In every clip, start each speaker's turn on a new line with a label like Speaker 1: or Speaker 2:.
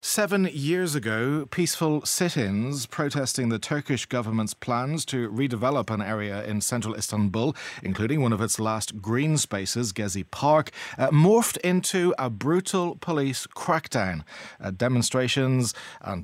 Speaker 1: 7 years ago, peaceful sit-ins protesting the Turkish government's plans to redevelop an area in central Istanbul, including one of its last green spaces, Gezi Park, morphed into a brutal police crackdown. Demonstrations and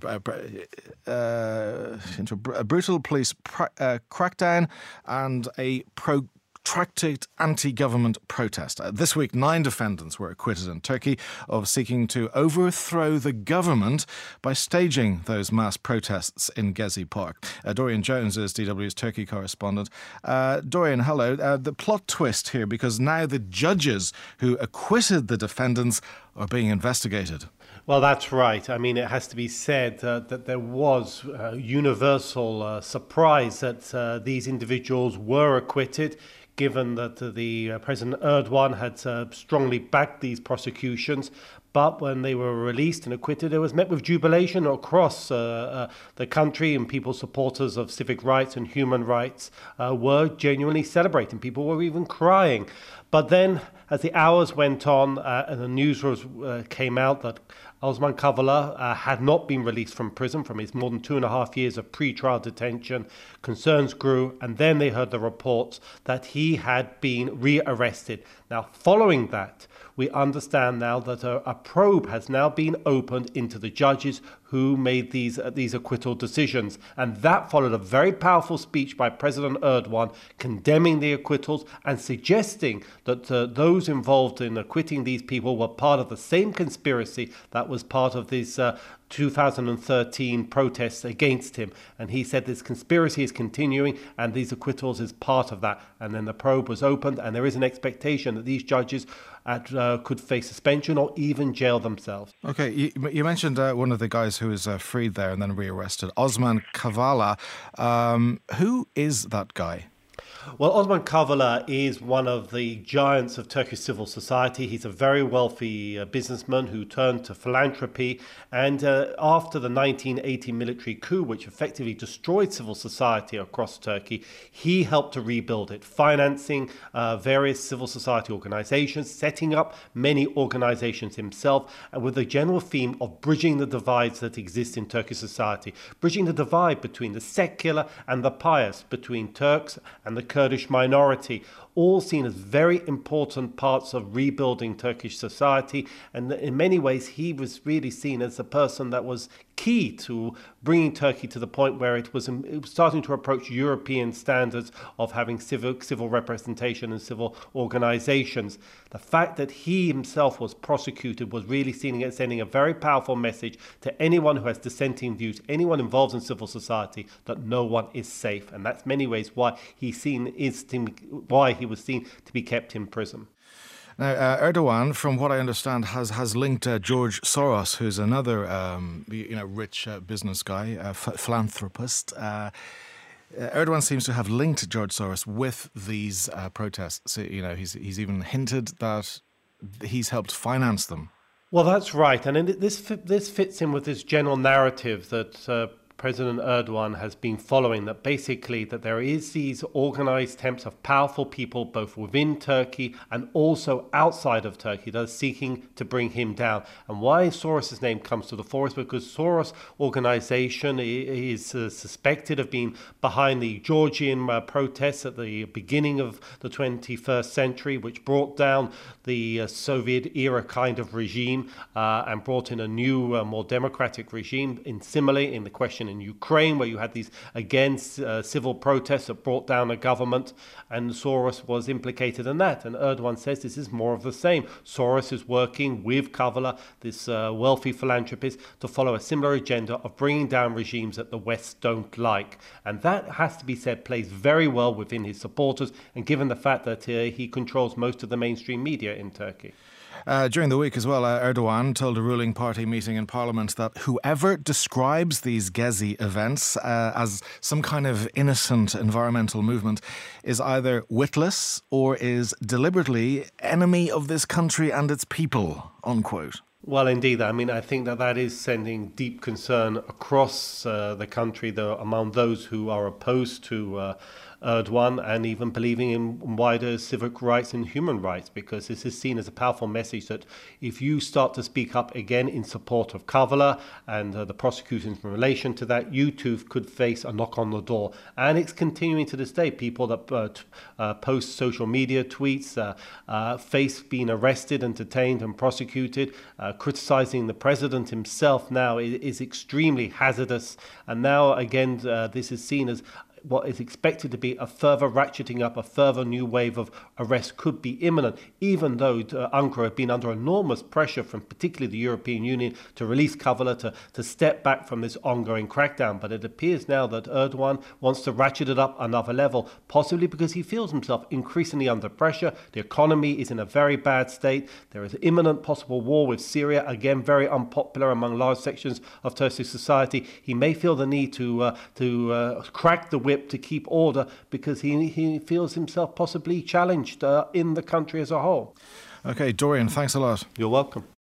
Speaker 1: into a brutal police crackdown and a protracted anti-government protest. This week, 9 defendants were acquitted in Turkey of seeking to overthrow the government by staging those mass protests in Gezi Park. Dorian Jones is DW's Turkey correspondent. Dorian, hello. The plot twist here, because now the judges who acquitted the defendants are being investigated.
Speaker 2: Well, that's right. I mean, it has to be said that there was universal surprise that these individuals were acquitted, given that the President Erdogan had strongly backed these prosecutions. But when they were released and acquitted, it was met with jubilation across the country, and people, supporters of civic rights and human rights, were genuinely celebrating. People were even crying. But then, as the hours went on and the news came out that Osman Kavala had not been released from prison from his more than 2.5 years of pre-trial detention, concerns grew, and then they heard the reports that he had been re-arrested. Now, following that, we understand now that a probe has now been opened into the judges who made these acquittal decisions. And that followed a very powerful speech by President Erdogan condemning the acquittals and suggesting that those involved in acquitting these people were part of the same conspiracy that was part of these 2013 protests against him. And he said this conspiracy is continuing and these acquittals is part of that. And then the probe was opened, and there is an expectation that these judges could face suspension or even jail themselves.
Speaker 1: Okay, you mentioned one of the guys who was freed there and then rearrested, Osman Kavala. Who is that guy?
Speaker 2: Well, Osman Kavala is one of the giants of Turkish civil society. He's a very wealthy businessman who turned to philanthropy. And after the 1980 military coup, which effectively destroyed civil society across Turkey, he helped to rebuild it, financing various civil society organizations, setting up many organizations himself, and with the general theme of bridging the divides that exist in Turkish society, bridging the divide between the secular and the pious, between Turks and the Kurdish minority, all seen as very important parts of rebuilding Turkish society. And in many ways, he was really seen as a person that was key to bringing Turkey to the point where it was starting to approach European standards of having civil representation and civil organizations. The fact that he himself was prosecuted was really sending a very powerful message to anyone who has dissenting views, anyone involved in civil society, that no one is safe. And that's many ways why he was seen to be kept in prison.
Speaker 1: Now, Erdogan, from what I understand, has linked George Soros, who's another rich business guy, philanthropist. Erdogan seems to have linked George Soros with these protests. He's even hinted that he's helped finance them.
Speaker 2: Well, that's right, and this fits in with this general narrative that President Erdogan has been following, that basically that there is these organized attempts of powerful people both within Turkey and also outside of Turkey that are seeking to bring him down. And why Soros' name comes to the fore is because Soros organization is suspected of being behind the Georgian protests at the beginning of the 21st century, which brought down the Soviet-era kind of regime and brought in a new, more democratic regime. Similarly, in the question in Ukraine, where you had these, again, civil protests that brought down a government, and Soros was implicated in that. And Erdogan says this is more of the same. Soros is working with Kavala, this wealthy philanthropist, to follow a similar agenda of bringing down regimes that the West don't like. And that, has to be said, plays very well within his supporters, and given the fact that he controls most of the mainstream media in Turkey.
Speaker 1: During the week as well, Erdogan told a ruling party meeting in Parliament that whoever describes these Gezi events as some kind of innocent environmental movement is either witless or is deliberately enemy of this country and its people, unquote.
Speaker 2: Well, indeed. I mean, I think that is sending deep concern across the country among those who are opposed to Erdogan, and even believing in wider civic rights and human rights, because this is seen as a powerful message that if you start to speak up again in support of Kavala and the prosecutions in relation to that, you too could face a knock on the door. And it's continuing to this day. People that post social media tweets, face being arrested, entertained and prosecuted, criticizing the president himself now is extremely hazardous. And now again, this is seen as what is expected to be a further ratcheting up, a further new wave of arrests could be imminent, even though Ankara have been under enormous pressure from particularly the European Union to release Kavala, to step back from this ongoing crackdown. But it appears now that Erdogan wants to ratchet it up another level, possibly because he feels himself increasingly under pressure. The economy is in a very bad state. There is imminent possible war with Syria, again very unpopular among large sections of Turkish society. He may feel the need to crack the whip to keep order, because he feels himself possibly challenged in the country as a whole.
Speaker 1: Okay, Dorian, thanks a lot.
Speaker 2: You're welcome.